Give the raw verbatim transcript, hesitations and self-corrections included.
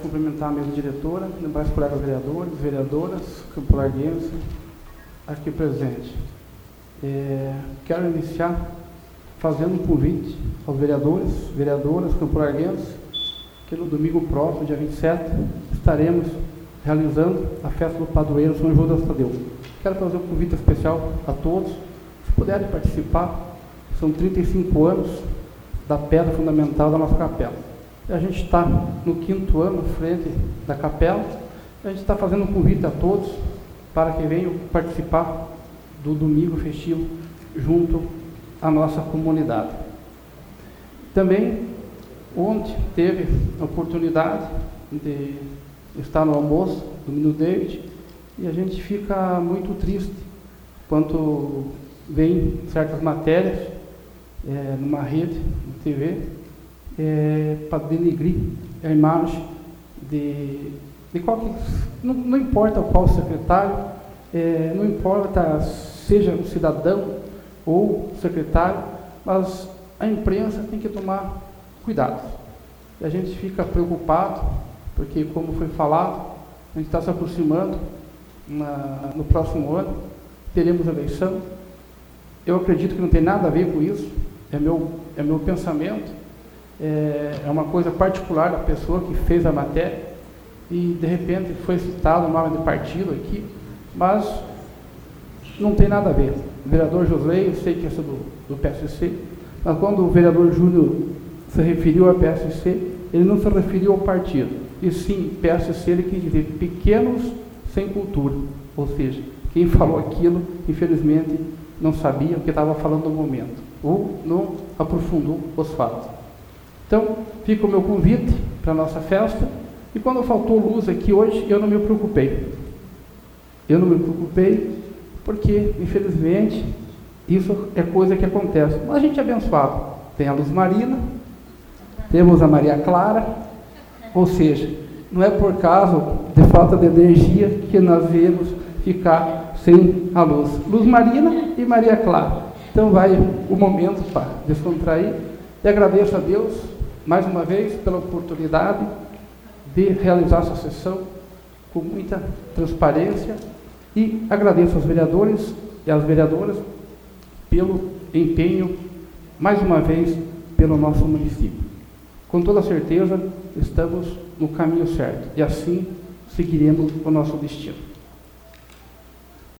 cumprimentar a mesa diretora, lembrar os colegas vereadores, vereadoras, campo larguense, aqui presente. É, quero iniciar fazendo um convite aos vereadores, vereadoras, campo larguense, que no domingo próximo, dia vinte e sete, estaremos realizando a festa do padroeiro São João das Tadeu. Quero fazer um convite especial a todos, se puderem participar. São trinta e cinco anos da pedra fundamental da nossa capela. E a gente está no quinto ano, à frente da capela. A gente está fazendo um convite a todos para que venham participar do domingo festivo junto à nossa comunidade. Também, ontem teve a oportunidade de estar no almoço do Menino David, e a gente fica muito triste quando vem certas matérias é, numa rede, na T V, é, para denegrir a imagem de, de qualquer, não, não importa qual secretário, é, não importa seja um cidadão ou secretário, mas a imprensa tem que tomar cuidado. E a gente fica preocupado, porque, como foi falado, a gente está se aproximando, na, no próximo ano, teremos eleição. Eu acredito que não tem nada a ver com isso, é meu, é meu pensamento, é, é uma coisa particular da pessoa que fez a matéria, e de repente foi citado o nome de partido aqui, mas não tem nada a ver. O vereador Josley, eu sei que é do, do P S C, mas quando o vereador Júnior se referiu ao P S C, ele não se referiu ao partido, e sim, P S C, ele quis dizer pequenos sem cultura, ou seja, quem falou aquilo, infelizmente, não sabia o que estava falando no momento, ou não aprofundou os fatos. Então, fica o meu convite para a nossa festa, e quando faltou luz aqui hoje, eu não me preocupei. Eu não me preocupei, porque, infelizmente, isso é coisa que acontece. Mas a gente é abençoado. Tem a Luz Marina, temos a Maria Clara, ou seja, não é por causa de falta de energia que nós viemos ficar sem a luz. Luz Marina e Maria Clara. Então vai o momento para descontrair. E agradeço a Deus, mais uma vez, pela oportunidade de realizar essa sessão com muita transparência, e agradeço aos vereadores e às vereadoras pelo empenho, mais uma vez, pelo nosso município. Com toda certeza, estamos no caminho certo, e assim seguiremos o nosso destino.